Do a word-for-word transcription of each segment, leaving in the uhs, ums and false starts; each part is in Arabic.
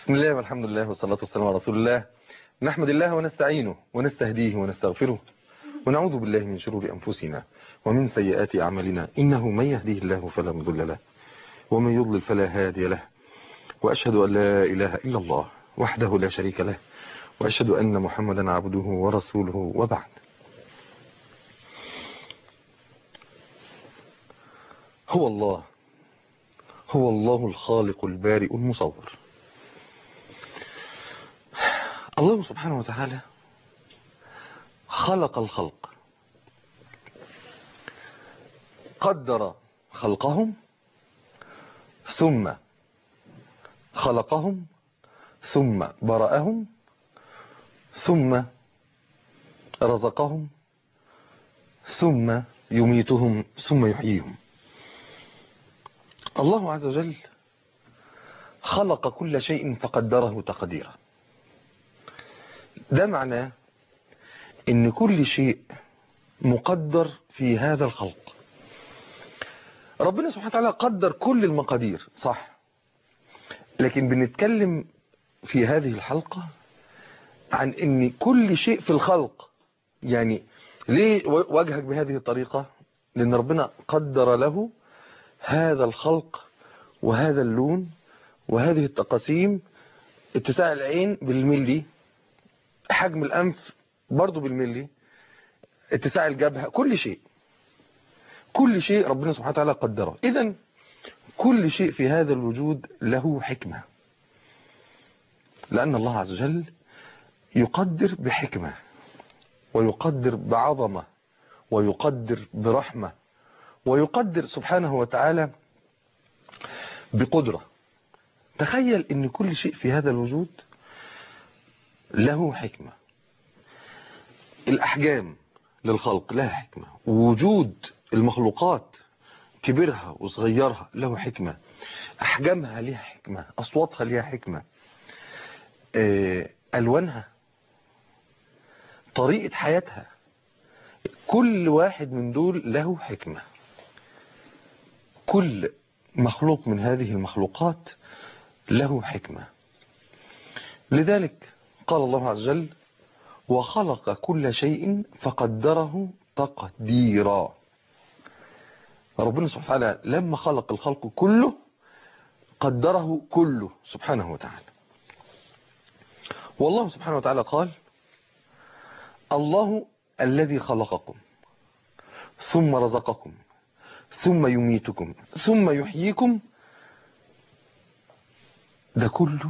بسم الله والحمد لله والصلاة والسلام على رسول الله. نحمد الله ونستعينه ونستهديه ونستغفره ونعوذ بالله من شرور أنفسنا ومن سيئات أعمالنا، إنه من يهديه الله فلا مضل له ومن يضلل فلا هادي له، وأشهد أن لا إله إلا الله وحده لا شريك له، وأشهد أن محمدا عبده ورسوله، وبعد. هو الله هو الله الخالق البارئ المصور. الله سبحانه وتعالى خلق الخلق، قدر خلقهم، ثم خلقهم، ثم برأهم، ثم رزقهم، ثم يميتهم، ثم يحييهم. الله عز وجل خلق كل شيء فقدره تقديرا. ده معناه ان كل شيء مقدر في هذا الخلق. ربنا سبحانه وتعالى قدر كل المقادير، صح، لكن بنتكلم في هذه الحلقة عن ان كل شيء في الخلق، يعني ليه وجهك بهذه الطريقة؟ لان ربنا قدر له هذا الخلق وهذا اللون وهذه التقاسيم، اتساع العين بالملي، حجم الأنف برضو بالملي، اتساع الجبهة، كل شيء كل شيء ربنا سبحانه وتعالى قدره. إذن كل شيء في هذا الوجود له حكمة، لأن الله عز وجل يقدر بحكمة، ويقدر بعظمة، ويقدر برحمة، ويقدر سبحانه وتعالى بقدرة. تخيل ان كل شيء في هذا الوجود له حكمة. الأحجام للخلق لها حكمة، وجود المخلوقات كبرها وصغيرها له حكمة، أحجامها لها حكمة، أصواتها لها حكمة، ألوانها، طريقة حياتها، كل واحد من دول له حكمة. كل مخلوق من هذه المخلوقات له حكمة. لذلك قال الله عز وجل: وخلق كل شيء فقدره تقديرا. ربنا سبحانه وتعالى لما خلق الخلق كله قدره كله سبحانه وتعالى. والله سبحانه وتعالى قال: الله الذي خلقكم ثم رزقكم ثم يميتكم ثم يحييكم. ده كله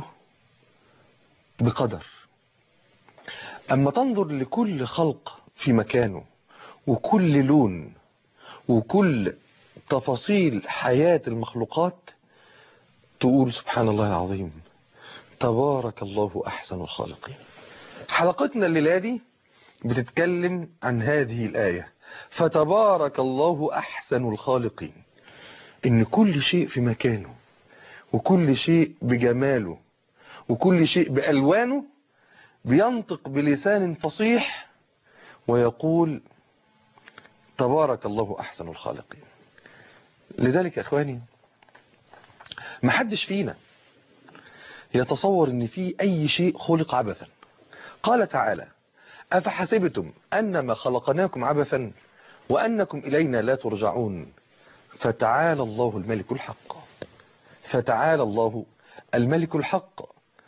بقدر. أما تنظر لكل خلق في مكانه، وكل لون، وكل تفاصيل حياة المخلوقات، تقول سبحان الله العظيم، تبارك الله أحسن الخالقين. حلقتنا الليلة دي بتتكلم عن هذه الآية، فتبارك الله أحسن الخالقين. إن كل شيء في مكانه، وكل شيء بجماله، وكل شيء بألوانه، بينطق بلسان فصيح ويقول تبارك الله أحسن الخالقين. لذلك يا أخواني، محدش فينا يتصور ان في أي شيء خلق عبثا. قال تعالى: أفحسبتم أنما خلقناكم عبثا وأنكم إلينا لا ترجعون فتعالى الله الملك الحق فتعالى الله الملك الحق.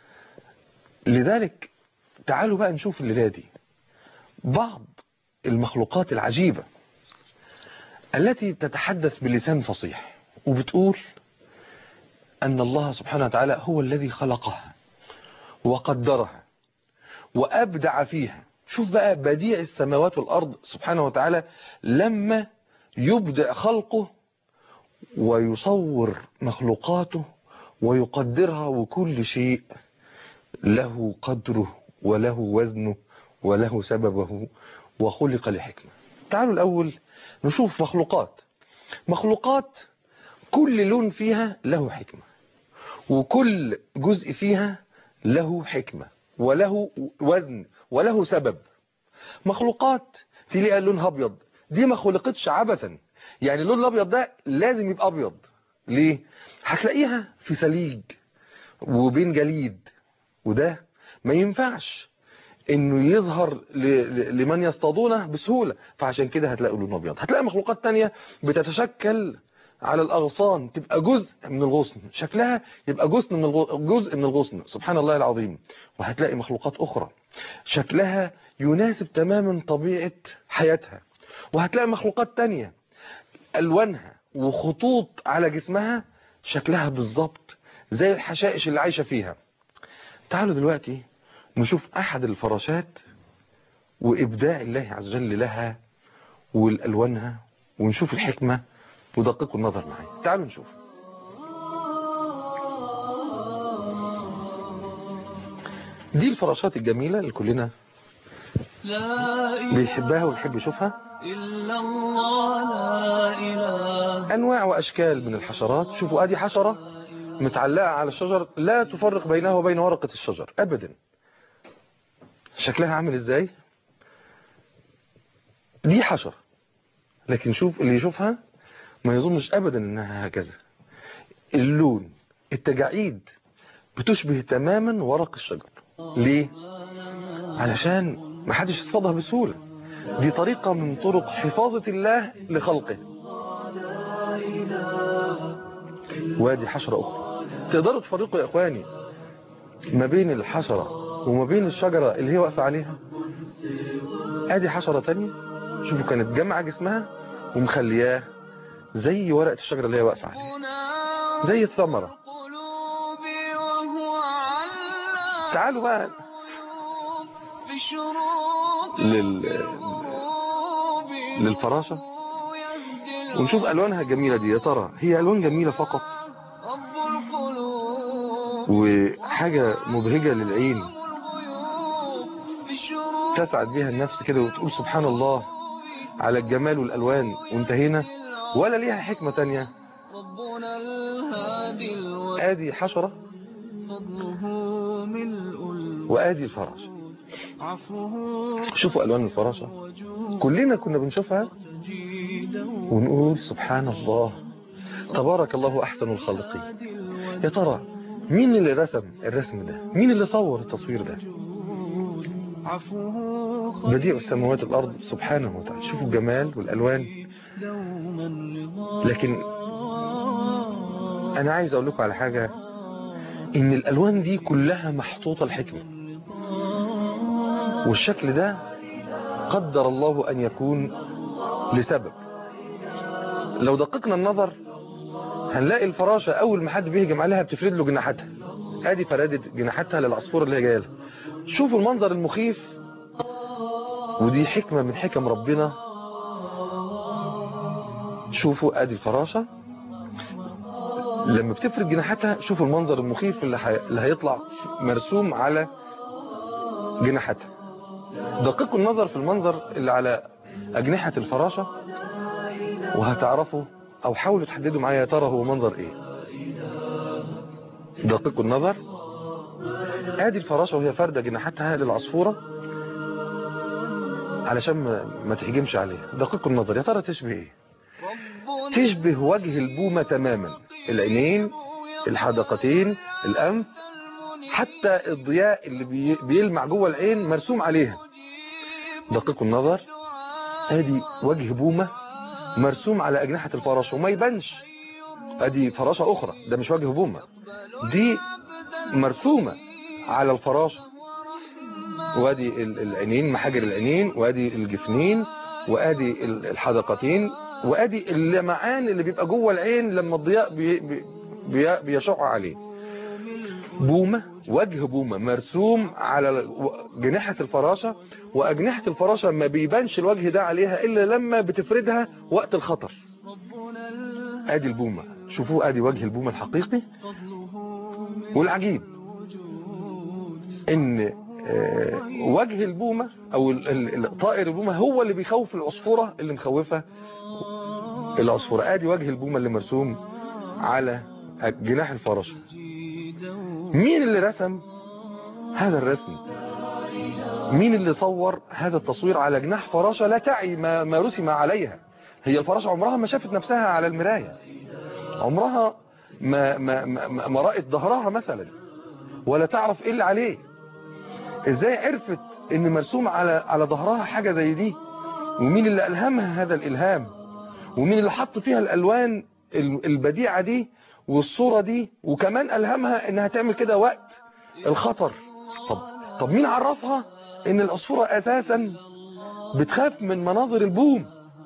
لذلك تعالوا بقى نشوف الليلة دي بعض المخلوقات العجيبة التي تتحدث بلسان فصيح، وبتقول أن الله سبحانه وتعالى هو الذي خلقها وقدرها وأبدع فيها. شوف بقى بديع السماوات والأرض سبحانه وتعالى لما يبدع خلقه ويصور مخلوقاته ويقدرها، وكل شيء له قدره وله وزنه وله سببه وخلق لحكمة. تعالوا الأول نشوف مخلوقات مخلوقات كل لون فيها له حكمة، وكل جزء فيها له حكمة وله وزن وله سبب. مخلوقات تلاقي لونها أبيض، دي ما خلقتش عبثا، يعني اللون الأبيض ده لازم يبقى أبيض. ليه؟ هتلاقيها في ثليج وبين جليد وده ما ينفعش انه يظهر لمن يصطادونه بسهولة، فعشان كده هتلاقي لون ابيض. هتلاقي مخلوقات تانية بتتشكل على الاغصان، تبقى جزء من الغصن، شكلها يبقى جزء من جزء من الغصن، سبحان الله العظيم. وهتلاقي مخلوقات اخرى شكلها يناسب تماما طبيعة حياتها. وهتلاقي مخلوقات تانية الوانها وخطوط على جسمها شكلها بالظبط زي الحشائش اللي عايشة فيها. تعالوا دلوقتي نشوف احد الفراشات وابداع الله عز وجل لها والالوانها، ونشوف الحكمة ودققوا النظر معي. تعالوا نشوف. دي الفراشات الجميلة اللي كلنا بيحبها ويحب يشوفها. انواع واشكال من الحشرات. شوفوا ادي حشرة متعلقة على الشجر لا تفرق بينها وبين ورقة الشجر ابدا. شكلها عامل ازاي؟ دي حشرة، لكن شوف اللي يشوفها ما يظنش ابدا انها هكذا. اللون، التجاعيد بتشبه تماما ورق الشجر. ليه؟ علشان ما حدش يصطادها بسهولة. دي طريقة من طرق حفاظة الله لخلقه. وادي حشرة اخرى. تقدروا تفرقوا يا اخواني ما بين الحشرة وما بين الشجرة اللي هي واقفة عليها؟ ادي حشرة تانية، شوفوا كانت جمع جسمها ومخلياه زي ورقة الشجرة اللي هي واقفة عليها، زي الثمرة. تعالوا بقى لل... للفراشة ونشوف ألوانها الجميلة دي. يا ترى هي ألوان جميلة فقط وحاجة مبهجة للعين تسعد بها النفس كده وتقول سبحان الله على الجمال والألوان وانتهينا، ولا ليها حكمة تانية؟ آدي حشرة وآدي الفراشة. شوفوا ألوان الفراشة كلنا كنا بنشوفها ونقول سبحان الله تبارك الله أحسن الخالقين. يا ترى مين اللي رسم الرسم ده؟ مين اللي صور التصوير ده؟ بديع السماوات والأرض سبحانه وتعالى. شوفوا الجمال والألوان. لكن أنا عايز أقول لكم على حاجة، إن الألوان دي كلها محطوطة الحكمة، والشكل ده قدر الله أن يكون لسبب. لو دققنا النظر هنلاقي الفراشة أول ما حد بيهجم عليها بتفرد له جناحاتها. ادي فردت جناحاتها للعصفور اللي هي جايه لها. شوفوا المنظر المخيف، ودي حكمة من حكم ربنا. شوفوا ادي الفراشة لما بتفرد جناحاتها، شوفوا المنظر المخيف اللي, حي... اللي هيطلع مرسوم على جناحاتها. دققوا النظر في المنظر اللي على أجنحة الفراشة وهتعرفوا أو حاولوا تحددوا معايا يا ترى هو منظر إيه. دققوا النظر. ادي الفراشة وهي فاردة جناحاتها للعصفورة علشان ما تهجمش عليها. دققوا النظر، يا ترى تشبه ايه؟ تشبه وجه البومة تماما. العينين، الحدقتين، الأنف، حتى الضياء اللي بيلمع جوه العين مرسوم عليها. دققوا النظر. ادي وجه بومة مرسوم على أجنحة الفراشة وما يبانش. ادي فراشة أخرى، ده مش وجه بومة، دي مرسومة على الفراشة. وادي العينين، محاجر العينين، وادي الجفنين، وادي الحدقتين، وادي اللمعان اللي بيبقى جوه العين لما الضياء بي بي بيشع عليه. بومة، وجه بومة مرسوم على جناحة الفراشة، واجنحة الفراشة ما بيبانش الوجه ده عليها الا لما بتفردها وقت الخطر. ادي البومة، شوفوا ادي وجه البومة الحقيقي. والعجيب ان وجه البومة او طائر البومة هو اللي بيخوف العصفورة اللي مخوفة العصفورة. ادي وجه البومة اللي مرسوم على جناح الفراشة. مين اللي رسم هذا الرسم؟ مين اللي صور هذا التصوير على جناح فراشة لا تعي ما, ما رسم عليها؟ هي الفراشة عمرها ما شافت نفسها على المراية، عمرها ما, ما, ما, ما رأت ظهرها مثلا، ولا تعرف ايه اللي عليه. ازاي عرفت ان مرسوم على على ظهرها حاجة زي دي؟ ومين اللي ألهمها هذا الإلهام؟ ومين اللي حط فيها الألوان البديعة دي والصورة دي؟ وكمان ألهمها انها تعمل كده وقت الخطر. طب طب مين عرفها ان العصفورة اساسا بتخاف من مناظر البوم؟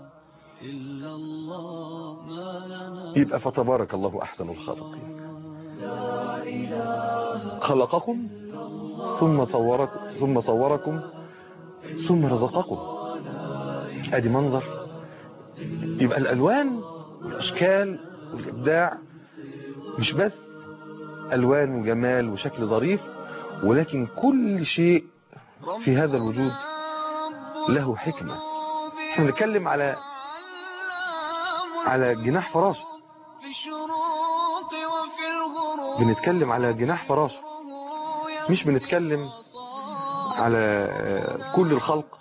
يبقى فتبارك الله احسن الخالقين. خلقكم ثم صوركم ثم صوركم ثم رزقكم. ادي منظر. يبقى الالوان والاشكال والابداع مش بس الوان وجمال وشكل ظريف، ولكن كل شيء في هذا الوجود له حكمة. احنا بنتكلم على على جناح فراشه، بنتكلم على جناح فراشه، مش بنتكلم على كل الخلق.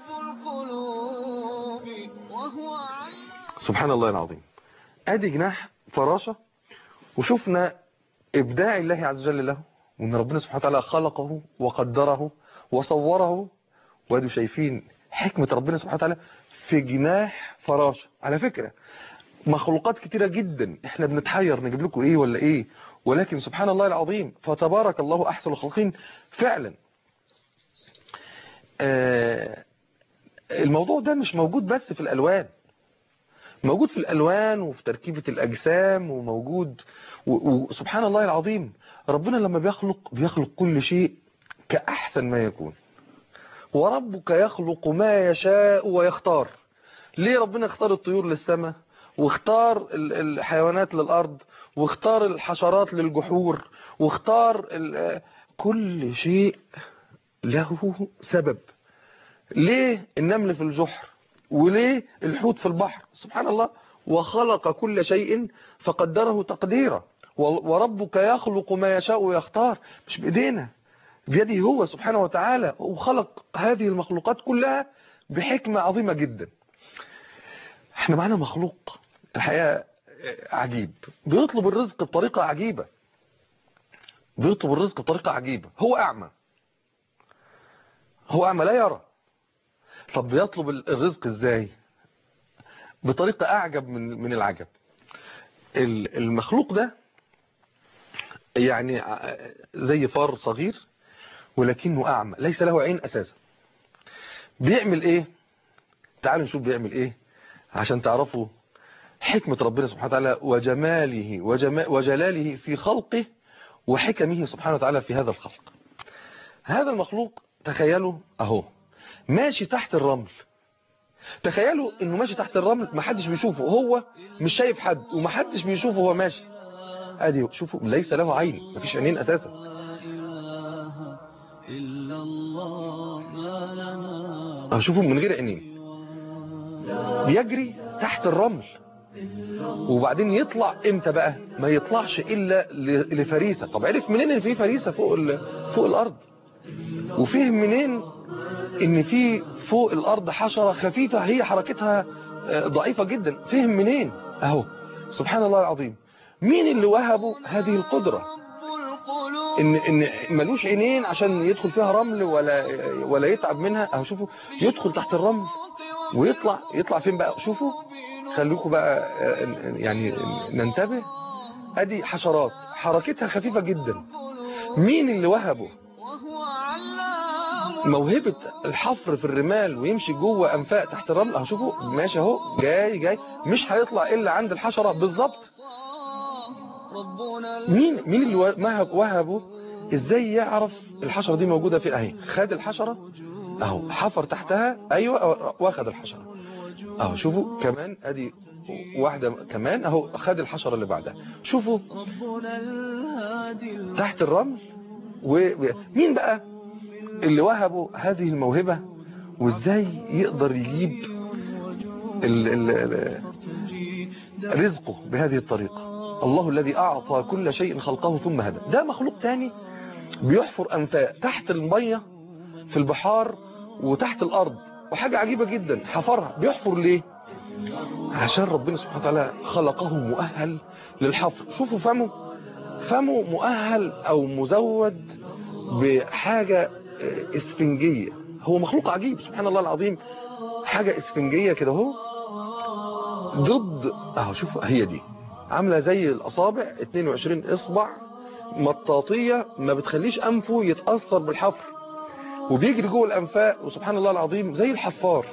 سبحان الله العظيم. ادي جناح فراشه، وشفنا ابداع الله عز وجل له، وان ربنا سبحانه وتعالى خلقه وقدره وصوره. وادوا شايفين حكمة ربنا سبحانه وتعالى في جناح فراشه. على فكرة مخلوقات كتيرة جدا احنا بنتحير نجيب لكم ايه ولا ايه، ولكن سبحان الله العظيم فتبارك الله احسن الخالقين فعلا. آه الموضوع ده مش موجود بس في الالوان، موجود في الالوان وفي تركيبة الاجسام، وموجود وسبحان الله العظيم ربنا لما بيخلق بيخلق كل شيء كأحسن ما يكون. وربك يخلق ما يشاء ويختار. ليه ربنا اختار الطيور للسماء، واختار الحيوانات للأرض، واختار الحشرات للجحور، واختار كل شيء له سبب. ليه النمل في الجحر، وليه الحوت في البحر؟ سبحان الله. وخلق كل شيء فقدره تقديرا. وربك يخلق ما يشاء ويختار. مش بإيدينا، بيده هو سبحانه وتعالى، وخلق هذه المخلوقات كلها بحكمة عظيمة جدا. احنا معنا مخلوق الحقيقة عجيب، بيطلب الرزق بطريقة عجيبة، بيطلب الرزق بطريقة عجيبة. هو أعمى، هو أعمى لا يرى. طب بيطلب الرزق ازاي؟ بطريقة أعجب من من العجب. المخلوق ده يعني زي فار صغير ولكنه أعمى، ليس له عين أساسا. بيعمل إيه؟ تعالوا نشوف بيعمل إيه عشان تعرفوا حكمة ربنا سبحانه وتعالى وجماله وجما وجلاله في خلقه، وحكمه سبحانه وتعالى في هذا الخلق. هذا المخلوق تخيلوا أهو ماشي تحت الرمل. تخيلوا إنه ماشي تحت الرمل، محدش بيشوفه، هو مش شايف حد ومحدش بيشوفه هو ماشي. ادي شوفوا ليس له عين، مفيش عينين اساسا. شوفوا من غير عينين بيجري تحت الرمل. وبعدين يطلع امتى بقى؟ ما يطلعش الا لفريسة. طب عرف منين ان في فريسة فوق فوق الارض؟ وفهم منين ان في فوق الارض حشرة خفيفة هي حركتها ضعيفة جدا؟ فهم منين؟ اهو سبحان الله العظيم. مين اللي وهبه هذه القدرة ان ان ملوش عينين عشان يدخل فيها رمل ولا ولا يتعب منها؟ اهو شوفوا يدخل تحت الرمل ويطلع. يطلع فين بقى؟ شوفوا خليكم بقى يعني ننتبه. ادي حشرات حركتها خفيفة جدا. مين اللي وهبه موهبة الحفر في الرمال ويمشي جوه انفاق تحت الرمل؟ اهو شوفوا ماشي اهو جاي جاي مش هيطلع الا عند الحشرة بالظبط. مين مين اللي وهبه؟ ازاي يعرف الحشرة دي موجودة فين؟ اهي خد الحشرة اهو حفر تحتها، ايوه واخد الحشرة اهو. شوفوا كمان ادي واحدة كمان اهو خد الحشرة اللي بعدها. شوفوا تحت الرمل. ومين بقى اللي وهبه هذه الموهبة، وازاي يقدر يجيب ال ال ال رزقه بهذه الطريقة؟ الله الذي أعطى كل شيء خلقه ثم هدى. ده مخلوق تاني بيحفر أنفاق تحت المية في البحار وتحت الأرض، وحاجة عجيبة جدا حفرها. بيحفر ليه؟ عشان ربنا سبحانه وتعالى خلقه مؤهل للحفر. شوفوا فمه، فمه مؤهل او مزود بحاجة اسفنجية. هو مخلوق عجيب سبحان الله العظيم، حاجة اسفنجية كده اهو ضد اهو شوف هي دي عاملة زي الاصابع اثنين وعشرين اصبع مطاطية ما بتخليش انفه يتأثر بالحفر، وبيجري جوه الانفاق وسبحان الله العظيم زي الحفار.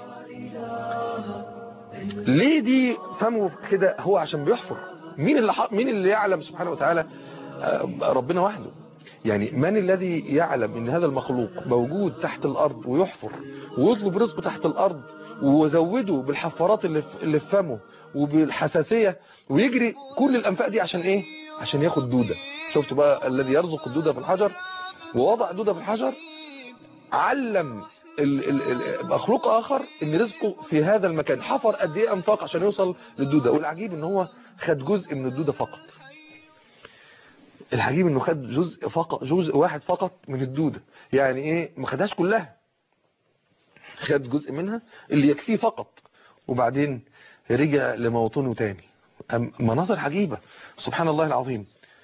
ليه دي فمه كده؟ هو عشان بيحفر. مين اللي ح... مين اللي يعلم سبحانه وتعالى؟ ربنا وحده. يعني من الذي يعلم ان هذا المخلوق موجود تحت الارض ويحفر ويطلب رزقه تحت الارض وزوده بالحفارات اللي في اللي في فمه وبالحساسية ويجري كل الانفاق دي عشان ايه؟ عشان ياخد دودة. شفتوا بقى الذي يرزق الدودة في الحجر ووضع دودة في الحجر، علم مخلوق اخر ان رزقه في هذا المكان، حفر قد ايه انفاق عشان يوصل للدودة. والعجيب ان هو خد جزء من الدودة فقط. العجيب انه خد جزء فقط، جزء واحد فقط من الدودة. يعني ايه؟ ما خدهاش كلها، خد جزء منها اللي يكفيه فقط، وبعدين رجع لموطنه تاني. مناظر عجيبة سبحان الله العظيم.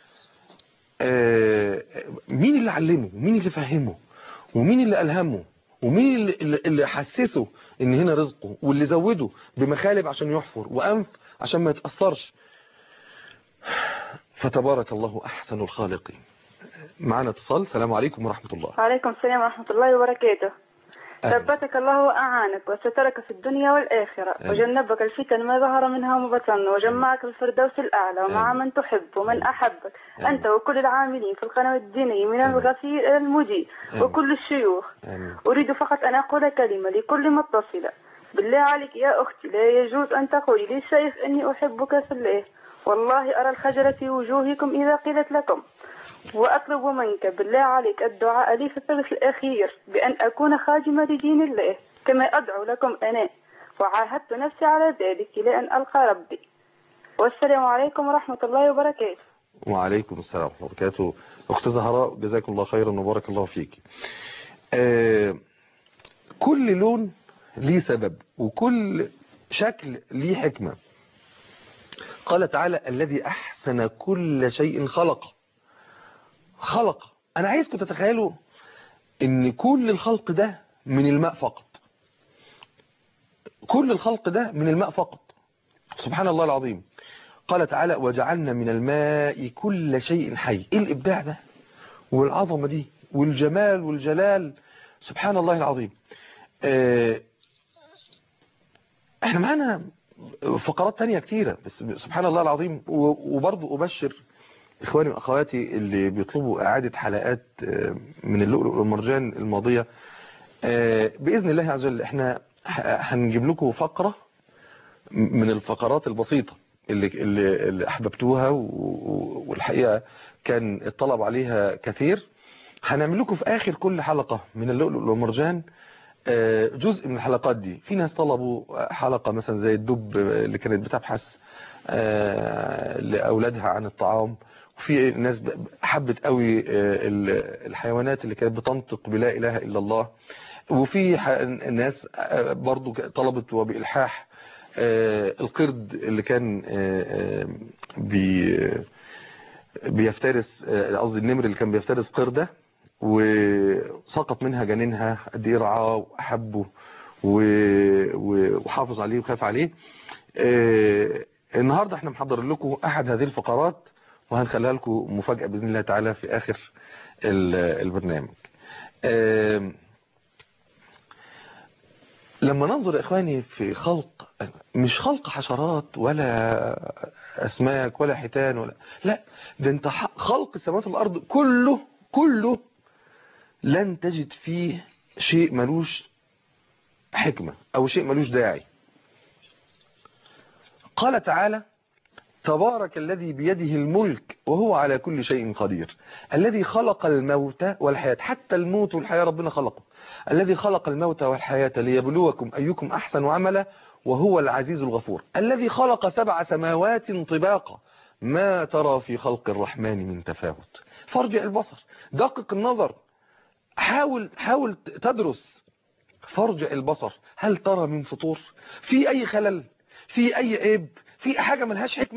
آه مين اللي علمه؟ مين اللي فهمه؟ ومين اللي ألهمه؟ ومين اللي, اللي حسسه ان هنا رزقه؟ واللي زوده بمخالب عشان يحفر وأنف عشان ما يتأثرش. فتبارك الله أحسن الخالقين. معنا اتصال. السلام عليكم ورحمة الله. وعليكم السلام ورحمة الله وبركاته. ثبتك الله وأعانك وسترك في الدنيا والآخرة أمين. وجنبك الفتن ما ظهر منها وما بطن، وجمعك في الفردوس الأعلى ومع من تحب ومن أحبك أمين. أنت وكل العاملين في القناة الدينية من الغفير إلى المدير وكل الشيوخ أمين. أريد فقط أن أقول كلمة لكل متصلة. بالله عليك يا أختي لا يجوز أن تقولي للشيخ أني أحبك في الله، والله أرى الخجل في وجوهكم إذا قيلت لكم. وأطلب منك بالله عليك الدعاء لي في الثلث الأخير بأن أكون خادمة لدين الله كما أدعو لكم أنا، وعاهدت نفسي على ذلك إلى أن ألقى ربي. والسلام عليكم ورحمة الله وبركاته. وعليكم السلام ورحمة الله وبركاته. أخت زهراء جزاكم الله خيرا وبارك الله فيك. آه كل لون ليه سبب وكل شكل ليه حكمة. قال تعالى الذي أحسن كل شيء خلقه. خلق. أنا عايزكم تتخيلوا إن كل الخلق ده من الماء فقط. كل الخلق ده من الماء فقط سبحان الله العظيم. قال تعالى وجعلنا من الماء كل شيء حي. إيه الإبداع ده والعظمة دي والجمال والجلال سبحان الله العظيم. اه احنا معانا فقرات تانية كتيرة بس سبحان الله العظيم. وبرضو أبشر إخواني وأخواتي اللي بيطلبوا إعادة حلقات من اللؤلؤ والمرجان الماضية بإذن الله عز وجل احنا هنجيب لكم فقرة من الفقرات البسيطة اللي, اللي, اللي أحببتوها والحقيقة كان الطلب عليها كثير. هنعمل لكم في آخر كل حلقة من اللؤلؤ والمرجان جزء من الحلقات دي. في ناس طلبوا حلقة مثلا زي الدب اللي كانت بتبحث لأولادها عن الطعام، وفي ناس حبت قوي الحيوانات اللي كانت بتنطق بلا إله إلا الله، وفي ناس برضو طلبت وبإلحاح القرد اللي كان بي بيفترس قصدي النمر اللي كان بيفترس قردة وسقط منها جنينها قد ايه رعاه وأحبه وحافظ عليه وخاف عليه. النهاردة احنا محضر لكم أحد هذه الفقرات وهنخليها لكم مفاجأة بإذن الله تعالى في آخر البرنامج. لما ننظر يا إخواني في خلق، مش خلق حشرات ولا أسماك ولا حيتان ولا لا، ده انت خلق السماوات والأرض كله كله لن تجد فيه شيء ملوش حكمة أو شيء ملوش داعي. قال تعالى تبارك الذي بيده الملك وهو على كل شيء قدير، الذي خلق الموت والحياة، حتى الموت والحياة ربنا خلقه، الذي خلق الموت والحياة ليبلوكم أيكم أحسن عملا وهو العزيز الغفور، الذي خلق سبع سماوات طباقا ما ترى في خلق الرحمن من تفاوت، فارجع البصر، دقق النظر، حاول حاول تدرس، فارجع البصر هل ترى من فطور، في أي خلل، في أي عيب، في حاجة ملهاش حكمة؟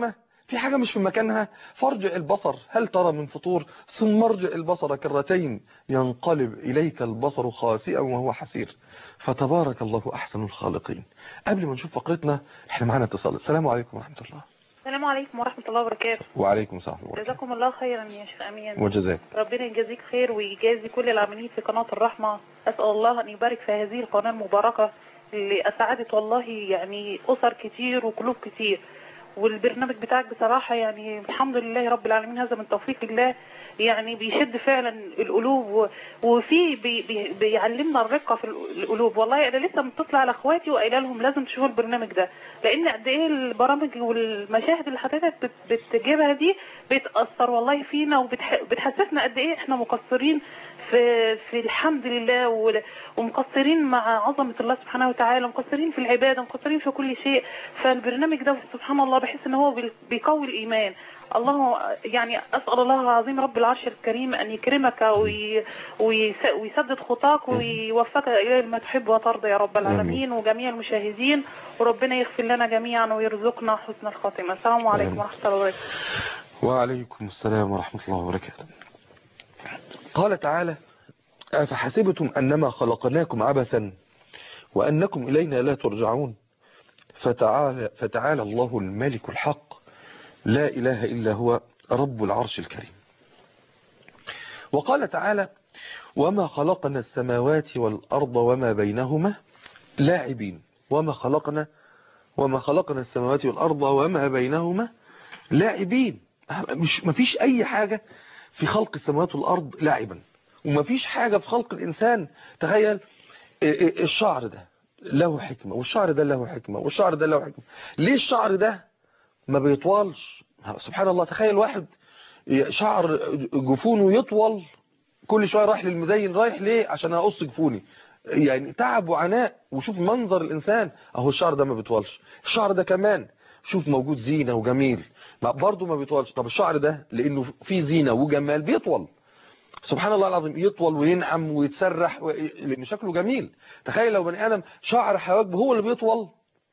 في حاجة مش في مكانها، فارجع البصر هل ترى من فطور ثم ارجع البصر كرتين ينقلب إليك البصر خاسئا وهو حسير فتبارك الله أحسن الخالقين. قبل ما نشوف فقرتنا احنا معانا اتصال. السلام عليكم ورحمة الله. السلام عليكم ورحمة الله وبركاته. وعليكم السلام ورحمة الله. جزاكم الله خيرا يا شيخ أمين. وجزاك. ربنا يجازيك خير ويجازي كل العاملين في قناة الرحمة. أسأل الله أن يبارك في هذه القناة المباركة اللي أسعدت والله يعني أسر كتير وقلوب كتير. والبرنامج بتاعك بصراحة يعني الحمد لله رب العالمين، هذا من توفيق الله، يعني بيشد فعلا القلوب وفي بي بي بيعلمنا الرقة في القلوب. والله أنا لسه متصلة على أخواتي وقايله لهم لازم تشوفوا البرنامج ده، لأن قد إيه البرامج والمشاهد اللي حضرتك بتجيبها دي بتأثر والله فينا وبتحسسنا قد إيه إحنا مقصرين في في الحمد لله، ومقصرين مع عظمة الله سبحانه وتعالى، مقصرين في العبادة، مقصرين في كل شيء. فالبرنامج ده سبحان الله بحس ان هو بيقوي الإيمان. الله يعني أسأل الله العظيم رب العرش الكريم أن يكرمك وي ويسدد خطاك ويوفقك إلى ما تحب وترضى يا رب العالمين وجميع المشاهدين، وربنا يغفر لنا جميعا ويرزقنا حسن الخاتمة. السلام عليكم ورحمة الله وبركاته. وعليكم السلام ورحمة الله وبركاته. قال تعالى أفحسبتم أنما خلقناكم عبثا وأنكم إلينا لا ترجعون فتعالى, فتعالى الله الملك الحق لا إله إلا هو رب العرش الكريم. وقال تعالى وما خلقنا السماوات والأرض وما بينهما لاعبين وما خلقنا وما خلقنا السماوات والأرض وما بينهما لاعبين. مش مفيش أي حاجة في خلق السماوات والأرض لاعبا، ومفيش حاجة في خلق الإنسان. تخيل الشعر ده له حكمة والشعر ده له حكمة والشعر ده له حكمة. ليه الشعر ده ما بيطولش؟ سبحان الله. تخيل واحد شعر جفونه يطول كل شوية رايح للمزين، رايح ليه؟ عشان اقص جفوني. يعني تعب وعناء. وشوف منظر الإنسان اهو الشعر ده ما بيطولش. الشعر ده كمان شوف موجود زينة وجميل برضه ما بيطولش. طب الشعر ده لأنه فيه زينة وجمال بيطول. سبحان الله العظيم يطول وينعم ويتسرح و... لأن شكله جميل. تخيل لو بني آدم شعر حواجبه هو اللي بيطول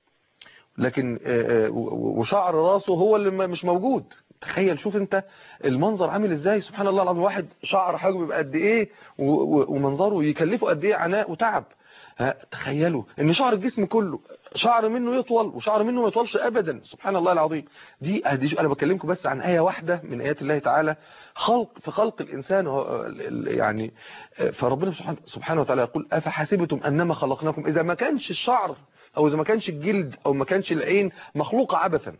لكن وشعر راسه هو اللي مش موجود. تخيل شوف انت المنظر عامل ازاي. سبحان الله العظيم. واحد شعر حواجبه بيبقى قد ايه ومنظره يكلفه قد ايه عناء وتعب. تخيلوا ان شعر الجسم كله شعر منه يطول وشعر منه ما يطولش ابدا. سبحان الله العظيم. دي دي انا بكلمكم بس عن آية واحدة من آيات الله تعالى خلق في خلق الإنسان. يعني فربنا سبحانه وتعالى يقول أفحسبتم أنما خلقناكم. إذا ما كانش الشعر أو إذا ما كانش الجلد أو ما كانش العين مخلوقة عبثا،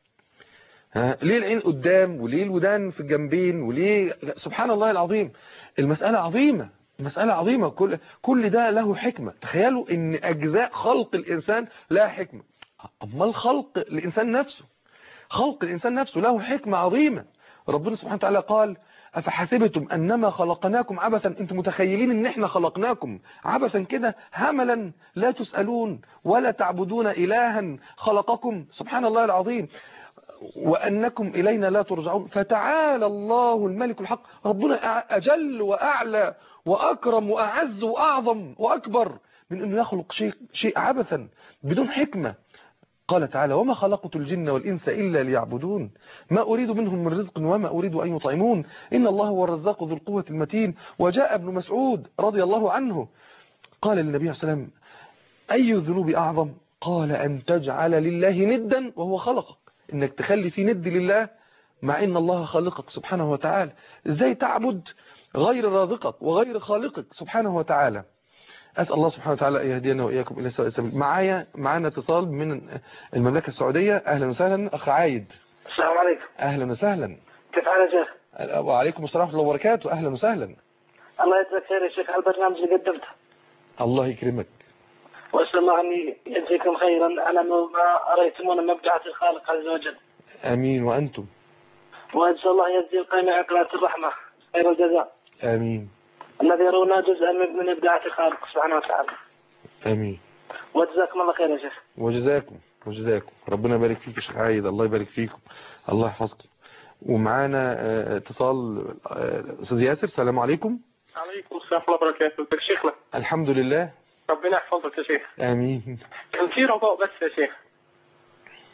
ها ليه العين قدام وليه الودان في الجنبين وليه؟ سبحان الله العظيم. المسألة عظيمة، مسألة عظيمة. كل كل ده له حكمة. تخيلوا ان اجزاء خلق الانسان لها حكمة. اما الخلق الانسان نفسه خلق الانسان نفسه له حكمة عظيمة. ربنا سبحانه وتعالى قال افحسبتم انما خلقناكم عبثا. انتم متخيلين ان احنا خلقناكم عبثا كده هملا لا تسألون ولا تعبدون الها خلقكم. سبحان الله العظيم. وأنكم إلينا لا ترجعون فتعالى الله الملك الحق. ربنا أجل وأعلى وأكرم وأعز وأعظم وأكبر من أنه يخلق شيء, شيء عبثا بدون حكمة. قال تعالى وما خلقت الجن والإنس إلا ليعبدون ما أريد منهم من رزق وما أريد أن يطعمون إن الله هو الرزاق ذو القوة المتين. وجاء ابن مسعود رضي الله عنه قال للنبي صلى الله عليه وسلم أي الذنوب أعظم؟ قال أن تجعل لله ندا وهو خلقك. انك تخلي في ند لله مع ان الله خالقك سبحانه وتعالى. ازاي تعبد غير رازقك وغير خالقك سبحانه وتعالى؟ اسال الله سبحانه وتعالى ان يهدينا واياكم الى سواء السبيل. معايا معانا اتصال من المملكه السعوديه. اهلا وسهلا اخ عايد. السلام عليكم. اهلا وسهلا. كيف حالك يا شيخ؟ وعليكم السلام ورحمه الله وبركاته. اهلا وسهلا. الله يجزاك خير يا شيخ على البرنامج اللي قدمته. الله يكرمك. واسال الله ان يجزيكم خيرا على ما اريتمونا مبدعة الخالق عز وجل. امين وانتم. واسال الله يجزي القائمين على قناة الرحمة خير الجزاء. امين. الذي يرونا جزءا من ابداعة الخالق سبحانه وتعالى. امين. وجزاكم الله خير يا شيخ. وجزاكم وجزاكم. ربنا يبارك فيك يا شيخ عايد. الله يبارك فيكم. الله يحفظكم. ومعانا اتصال استاذ ياسر. السلام عليكم. عليكم السلام ورحمة الله وبركاته. ازيك يا شيخنا؟ الحمد لله. ربنا يحفظك يا شيخ. امين. كان في رجاء بس يا شيخ.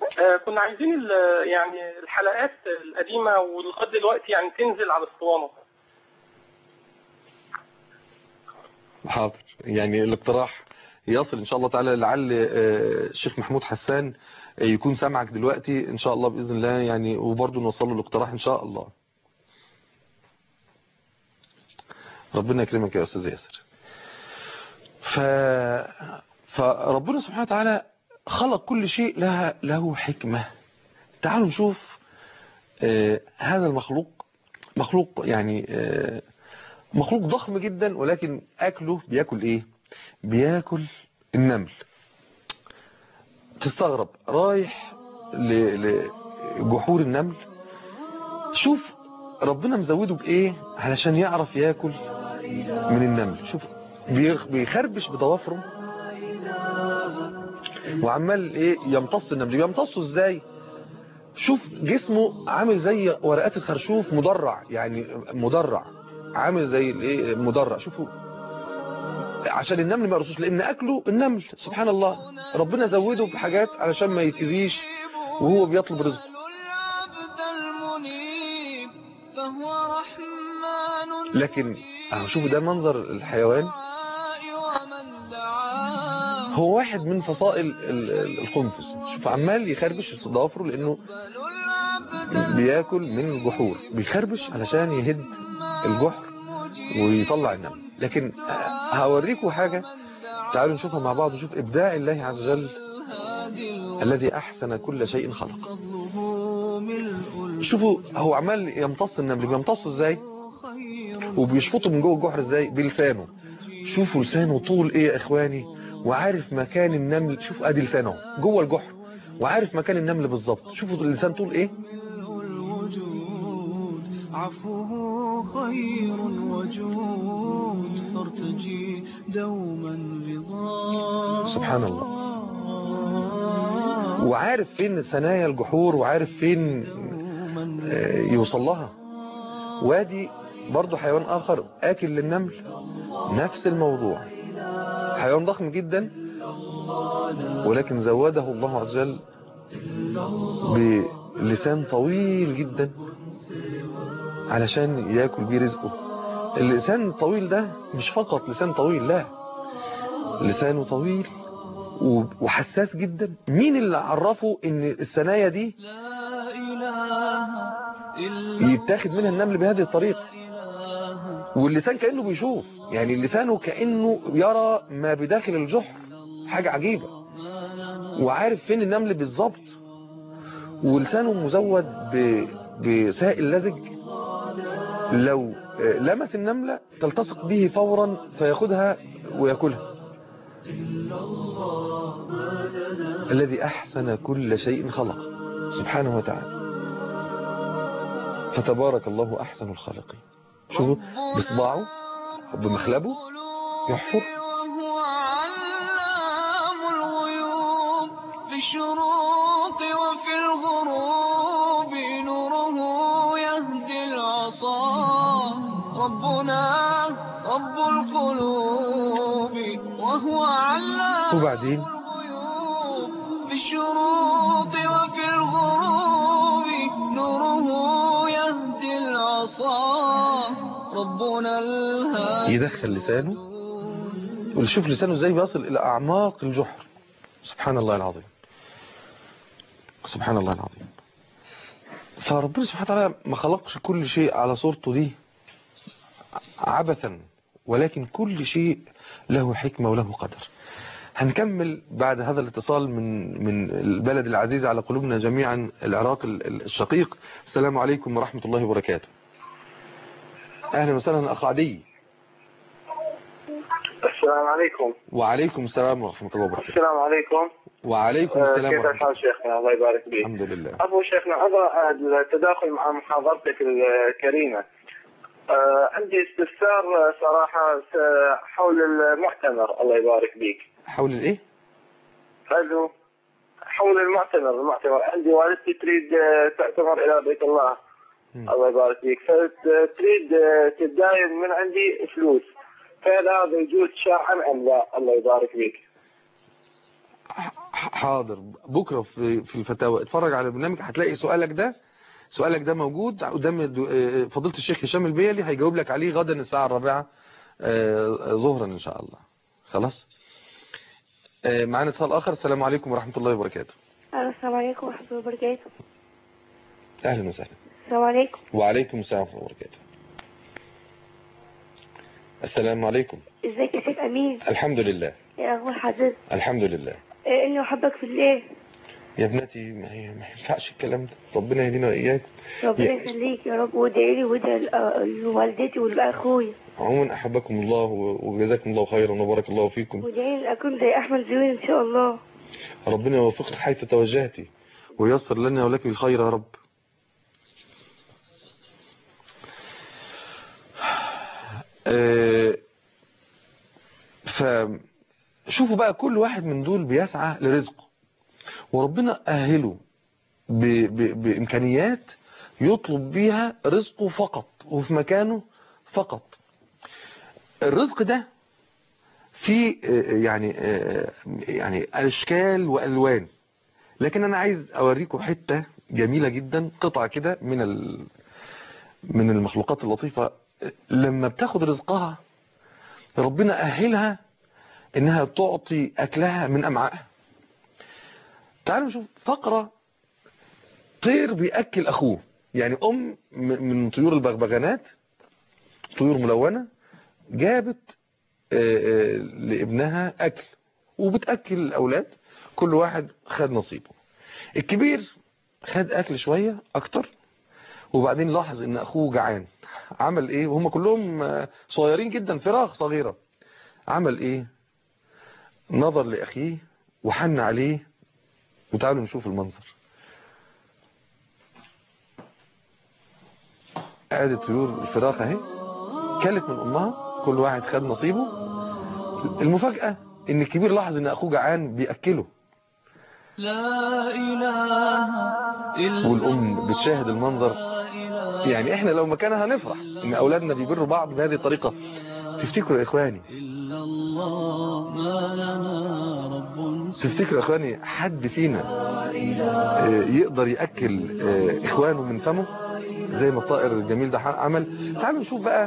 آه، كنا عايزين ال- يعني الحلقات القديمة ولغاية دلوقتي يعني تنزل على الاسطوانة. حاضر، يعني الاقتراح يصل ان شاء الله تعالى. لعل آه، الشيخ محمود حسان آه، يكون سامعك دلوقتي ان شاء الله باذن الله، يعني وبرضه نوصل له الاقتراح ان شاء الله. ربنا يكرمك يا استاذ ياسر. ف فربنا سبحانه وتعالى خلق كل شيء لها له حكمة. تعالوا نشوف آه هذا المخلوق، مخلوق يعني آه مخلوق ضخم جدا، ولكن أكله بياكل إيه؟ بياكل النمل. تستغرب رايح لجحور النمل، شوف ربنا مزوده بإيه علشان يعرف ياكل من النمل. شوف بيخربش بضوافره وعمال ايه يمتص النمل. بيمتصه ازاي؟ شوف جسمه عامل زي ورقات الخرشوف، مدرع، يعني مدرع، عامل زي الايه مدرع. شوفوا عشان النمل ما يرصوش، لان اكله النمل. سبحان الله، ربنا زوده بحاجات علشان ما يتأذيش وهو بيطلب رزقه. لكن اهو شوفوا ده منظر الحيوان، هو واحد من فصائل القنفذ. شوف عمال يخربش ضوافره لانه بياكل من الجحور، بيخربش علشان يهد الجحر ويطلع النمل. لكن هوريكم حاجة، تعالوا نشوفها مع بعض ونشوف إبداع الله عز وجل الذي أحسن كل شيء خلق. شوفوا هو عمال يمتص النمل، بيمتصه ازاي وبيشفطه من جوه الجحر ازاي؟ بلسانه. شوفوا لسانه طول ايه يا اخواني، وعارف مكان النمل. شوف ادي لسانه جوه الجحر وعارف مكان النمل بالظبط. شوفوا اللسان طول ايه. عفوه خير وجود فارتجي دوما رضا. سبحان الله. وعارف فين ثنايا الجحور وعارف فين يوصل لها. وادي برضو حيوان اخر اكل للنمل، نفس الموضوع. حيوان ضخم جدا ولكن زوده الله عز وجل بلسان طويل جدا علشان ياكل بيه رزقه. اللسان الطويل ده مش فقط لسان طويل، لا، لسانه طويل وحساس جدا. مين اللي عرفه ان الثنايا دي يتاخد منها النمل بهذه الطريقة؟ واللسان كأنه بيشوف، يعني لسانه كأنه يرى ما بداخل الجحر، حاجة عجيبة، وعارف فين النمل بالظبط. ولسانه مزود بسائل لزج، لو لمس النملة تلتصق به فورا فياخدها ويأكلها. الذي أحسن كل شيء خلق سبحانه وتعالى، فتبارك الله أحسن الخالقين. شوفوا بصباعه بمخلبه يحفر. وهو علام الغيوب في الشروق وفي الغروب نوره يهدي العصا. ربنا رب القلوب وهو علام وبعدين الغيوب في الشروق وفي الغروب نوره يهدي العصا. ربنا الهادي يدخل لسانه ونشوف لسانه ازاي بيصل الى اعماق الجحر. سبحان الله العظيم، سبحان الله العظيم. فربنا سبحانه وتعالى ما خلقش كل شيء على صورته دي عبثا، ولكن كل شيء له حكمة وله قدر. هنكمل بعد هذا الاتصال من من البلد العزيز على قلوبنا جميعا، العراق الشقيق. السلام عليكم ورحمة الله وبركاته. اهلا وسهلا اخ عدي. السلام عليكم. وعليكم السلام ورحمة الله وبركاته. السلام عليكم. وعليكم السلام كيف ورحمة الله. الحال شيخنا؟ الله يبارك فيك. الحمد لله. أبو شيخنا، أبغى التداخل مع محاضرتك الكريمة. آه عندي استفسار صراحة حول المعتمر. الله يبارك بيك. حول الايه؟ ألو. حول المعتمر. المعتمر عندي والدتي تريد تعتمر إلى بيت الله. م. الله يبارك فيك. فتريد تداين من عندي فلوس، فهل هذا يجوز شرعا أم لا؟ الله يبارك فيك. حاضر، بكرة في في الفتاوى اتفرج على البرنامج، هتلاقي سؤالك ده سؤالك ده موجود قدام فضيلة الشيخ هشام البيلي، هيجاوب لك عليه غدا الساعة الرابعة ظهرا إن شاء الله. خلاص. معانا اتصال آخر. السلام عليكم ورحمة الله وبركاته. السلام عليكم ورحمة الله وبركاته. أهلا وسهلا. السلام عليكم. وعليكم السلام ورحمة الله وبركاته. السلام عليكم. ازيك يا شيخ أمين؟ الحمد لله. ايه أخبار حضرتك؟ الحمد لله. إيه إني أحبك في الله. يا ابنتي ما هي ما ينفعش الكلام ده، ربنا يهدينا وإياك. ربنا يخليك يا رب، وادعي لي وادعي لوالدتي ولأخويا. عموما أحبكم الله وجزاكم الله خيرا وبارك الله فيكم. وادعي لي أكون زي أحمد زويل إن شاء الله. ربنا يوفقك حيث توجهتي وييسر لنا ولك الخير يا رب. أه فشوفوا بقى كل واحد من دول بيسعى لرزقه، وربنا أهله ب ب بإمكانيات يطلب بيها رزقه فقط وفي مكانه فقط. الرزق ده في يعني يعني أشكال وألوان، لكن أنا عايز أوريكم حتة جميلة جدا، قطعة كده من من المخلوقات اللطيفة لما بتاخد رزقها ربنا أهلها إنها تعطي أكلها من أمعائها. تعالوا نشوف فقرة طير بيأكل أخوه، يعني أم من طيور البغبغانات، طيور ملونة، جابت لابنها أكل وبتأكل الأولاد، كل واحد خد نصيبه. الكبير خد أكل شوية أكتر، وبعدين لاحظ إن أخوه جعان. عمل إيه؟ وهم كلهم صغيرين جدا، فراخ صغيرة. عمل إيه؟ نظر لأخيه وحن عليه، وتعالوا نشوف المنظر. ادي طيور الفراخ اهي كلت من امها، كل واحد خد نصيبه. المفاجأة ان الكبير لاحظ ان اخوه جعان بيأكله، والام بتشاهد المنظر. يعني احنا لو مكانها هنفرح ان اولادنا بيبروا بعض بهذه الطريقة. تفتكروا يا اخواني تفتكروا يا اخواني حد فينا يقدر يأكل اخوانه من فمه زي ما الطائر الجميل ده عمل؟ تعالوا نشوف بقى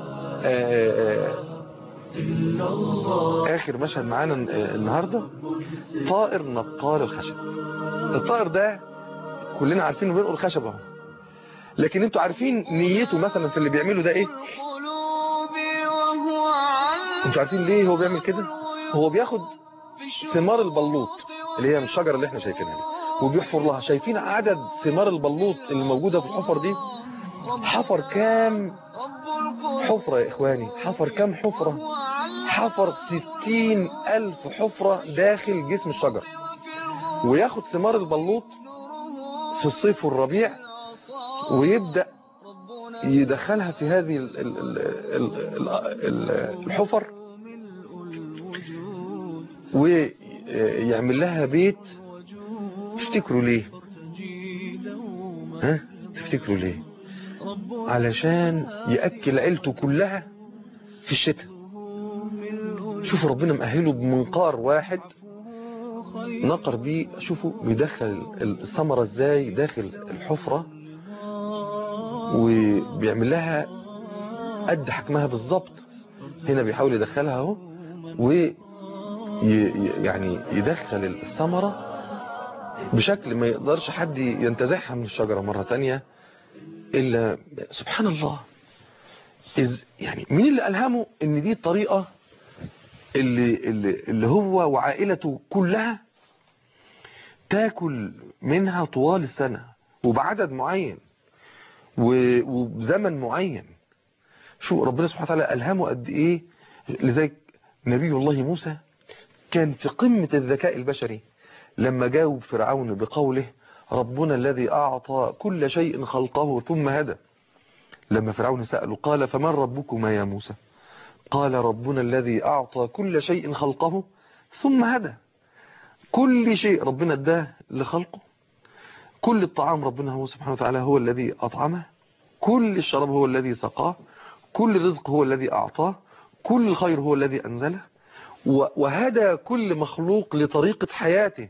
اخر مشهد معانا النهاردة، طائر نقار الخشب. الطائر ده كلنا عارفينه بينقل خشب اهو، لكن انتوا عارفين نيته مثلا في اللي بيعمله ده ايه؟ انتوا عارفين ليه هو بيعمل كده؟ هو بياخد ثمار البلوط اللي هي من الشجرة اللي احنا شايفينها دي وبيحفر لها. شايفين عدد ثمار البلوط اللي موجودة في الحفر دي؟ حفر كام حفرة يا اخواني؟ حفر كام حفرة؟ حفر ستين الف حفرة داخل جسم الشجر، وياخد ثمار البلوط في الصيف والربيع ويبدأ يدخلها في هذه الحفر ويعمل لها بيت. تفتكروا ليه؟ ها؟ تفتكروا ليه؟ علشان يأكل عيلته كلها في الشتاء. شوفوا ربنا مأهله بمنقار واحد نقر بيه. شوفوا بيدخل الثمرة ازاي داخل الحفرة وبيعمل لها قد حجمها بالظبط. هنا بيحاول يدخلها اهو، ويعني يدخل الثمرة بشكل ما يقدرش حد ينتزعها من الشجرة مرة تانية إلا سبحان الله. إز يعني مين اللي ألهمه إن دي الطريقة اللي, اللي, اللي هو وعائلته كلها تاكل منها طوال السنة وبعدد معين وبزمن معين؟ شو ربنا سبحانه وتعالى ألهمه قد إيه. لذلك نبي الله موسى كان في قمة الذكاء البشري لما جاوب فرعون بقوله ربنا الذي أعطى كل شيء خلقه ثم هدى. لما فرعون سأله قال فمن ربكما يا موسى؟ قال ربنا الذي أعطى كل شيء خلقه ثم هدى. كل شيء ربنا اداه لخلقه، كل الطعام ربنا هو سبحانه وتعالى هو الذي أطعمه، كل الشراب هو الذي سقاه، كل الرزق هو الذي أعطاه، كل الخير هو الذي أنزله، وهدى كل مخلوق لطريقة حياته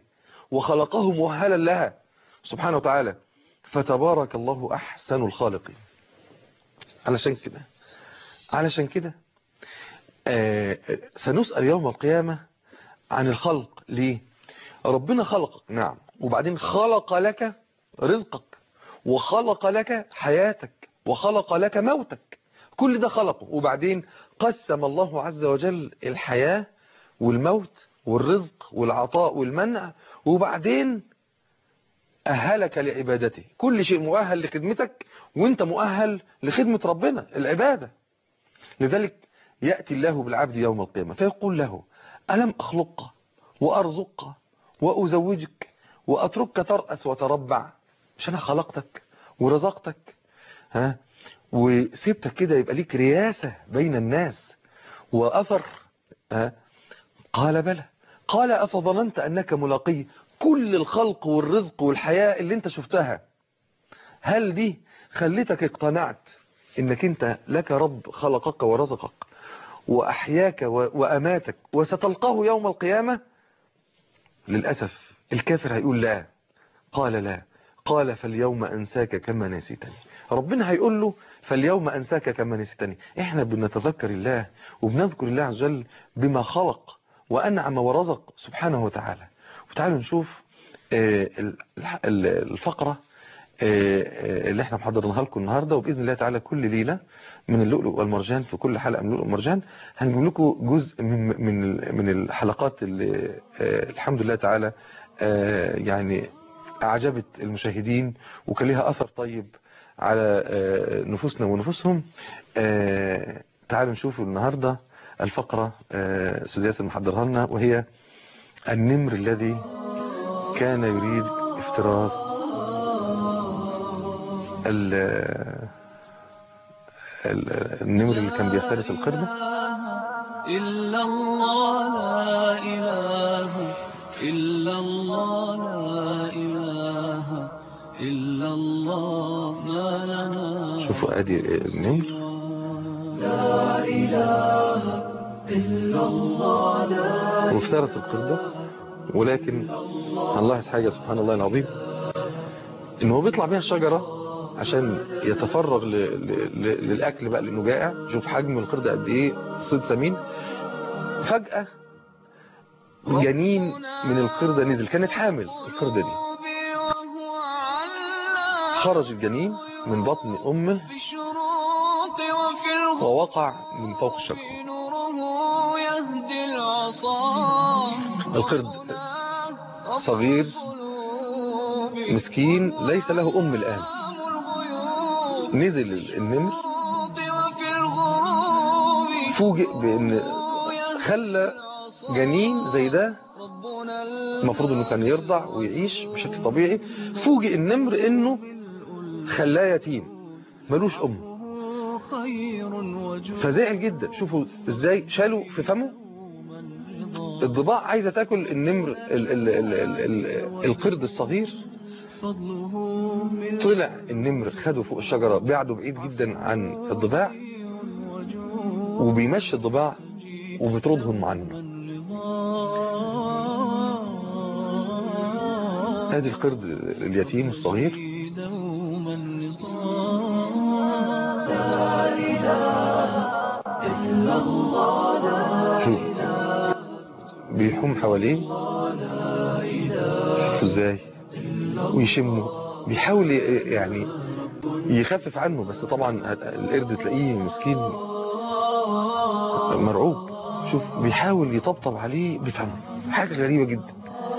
وخلقه مؤهلا لها سبحانه وتعالى. فتبارك الله أحسن الخالقين. علشان كده علشان كده آه سنسأل يوم القيامة عن الخلق. ليه؟ ربنا خلقك نعم، وبعدين خلق لك رزقك، وخلق لك حياتك، وخلق لك موتك، كل ده خلقه. وبعدين قسم الله عز وجل الحياة والموت والرزق والعطاء والمنع، وبعدين أهلك لعبادته. كل شيء مؤهل لخدمتك، وانت مؤهل لخدمة ربنا العبادة. لذلك يأتي الله بالعبد يوم القيامة فيقول له: ألم أخلقك وأرزقك وأزوجك وأتركك ترأس وتربع؟ مش أنا خلقتك ورزقتك ها وسبتك كده يبقى ليك رياسة بين الناس وأثر؟ ها؟ قال بلى. قال: أفظننت أنك ملاقي كل الخلق والرزق والحياة اللي انت شفتها، هل دي خلتك اقتنعت انك انت لك رب خلقك ورزقك وأحياك وأماتك وستلقاه يوم القيامة؟ للأسف الكافر هيقول لا. قال لا. قال: فاليوم أنساك كما نسيتني. ربنا هيقول له: فاليوم أنساك كما نسيتني. احنا بنتذكر الله وبنذكر الله عز وجل بما خلق وأنعم ورزق سبحانه وتعالى. وتعالوا نشوف الفقرة اللي احنا محضرناها لكم النهاردة، وبإذن الله تعالى كل ليلة من اللؤلؤ والمرجان، في كل حلقة من اللؤلؤ والمرجان هنجيب لكم جزء من من من الحلقات اللي الحمد لله تعالى يعني أعجبت المشاهدين وكان لها أثر طيب على نفوسنا ونفوسهم. تعالوا نشوف النهاردة الفقرة أستاذ ياسر محضرها لنا، وهي النمر الذي كان يريد افتراس النمر اللي كان بيفترس القردة. إلا الله لا إله إلا الله لا إله إلا الله ما لنا. شوفوا ادي النمر. لا إله إلا الله لا وافترس القردة، ولكن الله حاجة سبحان الله العظيم انه هو بيطلع بيها الشجرة عشان يتفرغ ل... ل... للأكل بقى لأنه جائع. شوف حجم القردة قد ايه، صيد سمين. فجأة جنين من القردة نزل، كانت حامل القردة دي. خرج الجنين من بطن أمه ووقع من فوق الشجرة. القرد صغير مسكين ليس له أم الآن. نزل النمر فوجئ بأن خلى جنين زي ده المفروض انه كان يرضع ويعيش بشكل طبيعي، فوجئ النمر انه خلاه يتيم ملوش ام، فزعل جدا. شوفوا ازاي شالوا في فمه. الضباع عايزه تاكل النمر ال ال ال ال ال القرد الصغير. طلع النمر خده فوق الشجرة، بعده بعيد جدا عن الضباع، وبيمشي الضباع وبيطردهم عنه. هذه القرد اليتيم الصغير. شوف بيحوم حواليه، شوفوا ازاي ويشمه، بيحاول يعني يخفف عنه، بس طبعا القرد تلاقيه مسكين مرعوب. شوف بيحاول يطبطب عليه بفمه، حاجة غريبة جدا.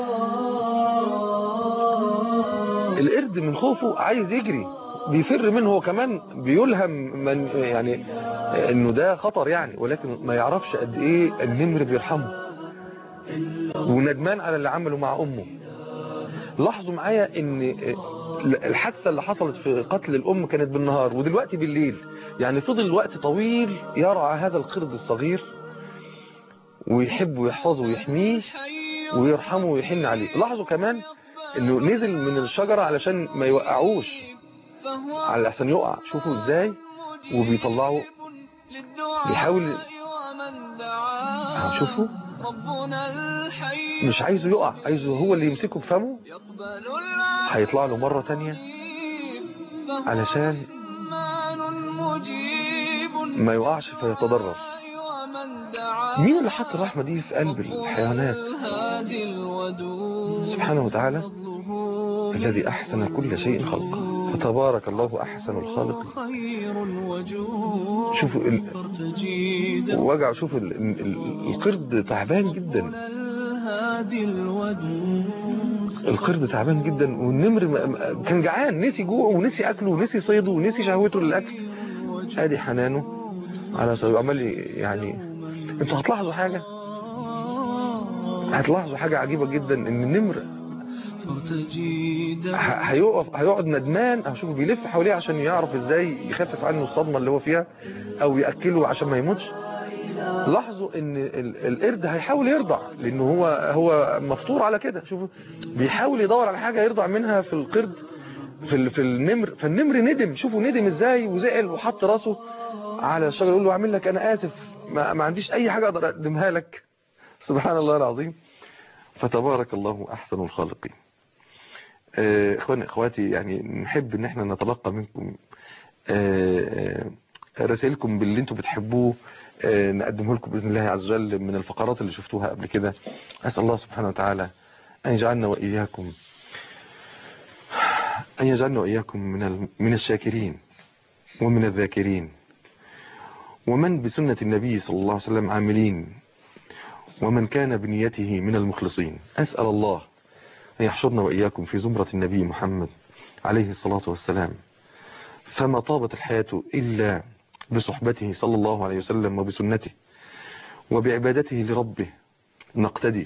القرد من خوفه عايز يجري، بيفر منه هو كمان، بيلهم من يعني انه ده خطر يعني، ولكن ما يعرفش قد ايه النمر بيرحمه وندمان على اللي عمله مع امه. لاحظوا معايا ان الحادثة اللي حصلت في قتل الام كانت بالنهار، ودلوقتي بالليل، يعني فضل وقت طويل يرعى هذا القرد الصغير ويحبه ويحفظه ويحميه ويرحمه ويحن عليه. لاحظوا كمان انه نزل من الشجرة علشان ما يوقعوش، على احسن يقع. شوفوا ازاي وبيطلعوا، بيحاول. شوفوا مش عايزه يقع، عايزه هو اللي يمسكه بفمه، هيطلع له مرة تانية علشان ما يقعش فيتضرر. مين اللي حط الرحمة دي في قلب الحيوانات؟ سبحانه وتعالى الذي أحسن كل شيء خلقه، فتبارك الله أحسن الخالقين. شوفوا ال... وجع، شوفوا ال... ال... القرد تعبان جدا، القرد تعبان جدا، والنمر م... كان جعان، نسي جوعه ونسي أكله ونسي صيده ونسي شهوته للأكل. ادي حنانه على صيده عمال يعني. انتوا هتلاحظوا حاجة، هتلاحظوا حاجة عجيبة جدا، ان النمر هيقف هيقعد ندمان، هشوفه بيلف حواليه عشان يعرف ازاي يخفف عنه الصدمة اللي هو فيها او يأكله عشان ما يموتش. لاحظوا ان القرد هيحاول يرضع لانه هو هو مفطور على كده. شوفوا بيحاول يدور على حاجة يرضع منها في القرد في في النمر، فالنمر ندم. شوفوا ندم ازاي وزعل وحط راسه على الشجرة يقول له اعمل لك انا اسف، ما, ما عنديش اي حاجة اقدر اقدمها لك. سبحان الله العظيم، فتبارك الله احسن الخالقين. آه اخواني اخواتي، يعني نحب ان احنا نتلقى منكم آه رسائلكم باللي انتم بتحبوه، آه نقدمه لكم باذن الله عز وجل من الفقرات اللي شفتوها قبل كده. اسال الله سبحانه وتعالى ان يجعلنا واياكم ان يجعلنا واياكم من من الشاكرين ومن الذاكرين، ومن بسنة النبي صلى الله عليه وسلم عاملين، ومن كان بنيته من المخلصين. أسأل الله أن يحشرنا وإياكم في زمرة النبي محمد عليه الصلاة والسلام، فما طابت الحياة إلا بصحبته صلى الله عليه وسلم وبسنته وبعبادته لربه نقتدي.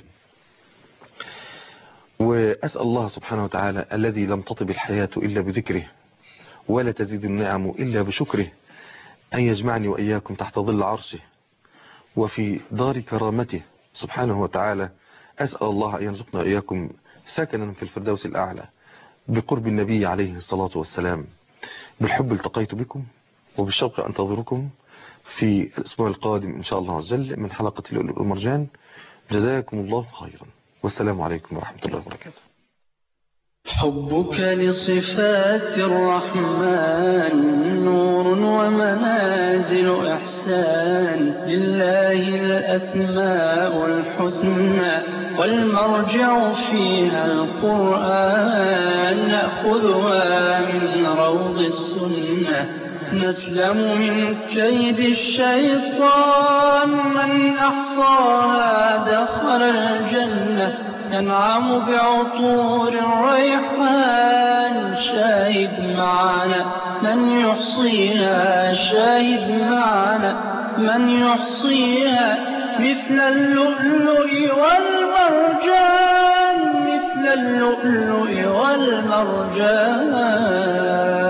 وأسأل الله سبحانه وتعالى الذي لم تطب الحياة إلا بذكره ولا تزيد النعم إلا بشكره أن يجمعني وإياكم تحت ظل عرشه وفي دار كرامته سبحانه وتعالى. أسأل الله أن يرزقنا وإياكم سكنا في الفردوس الأعلى بقرب النبي عليه الصلاة والسلام. بالحب التقيت بكم، وبالشوق أنتظركم في الأسبوع القادم إن شاء الله عز وجل من حلقة اللؤلؤ والمرجان. جزاكم الله خيرا، والسلام عليكم ورحمة الله وبركاته. حبك لصفات الرحمن نور ومنازل إحسان، لله الأسماء الحسنى والمرجع فيها القرآن، نأخذها من روض السنة نسلم من كيد الشيطان، من أحصاها دخل الجنة ينعم بعطور الريحان. شاهد معنا من يحصيها، شاهد معنا من يحصيها، مثل اللؤلؤ والمرجان، مثل اللؤلؤ والمرجان.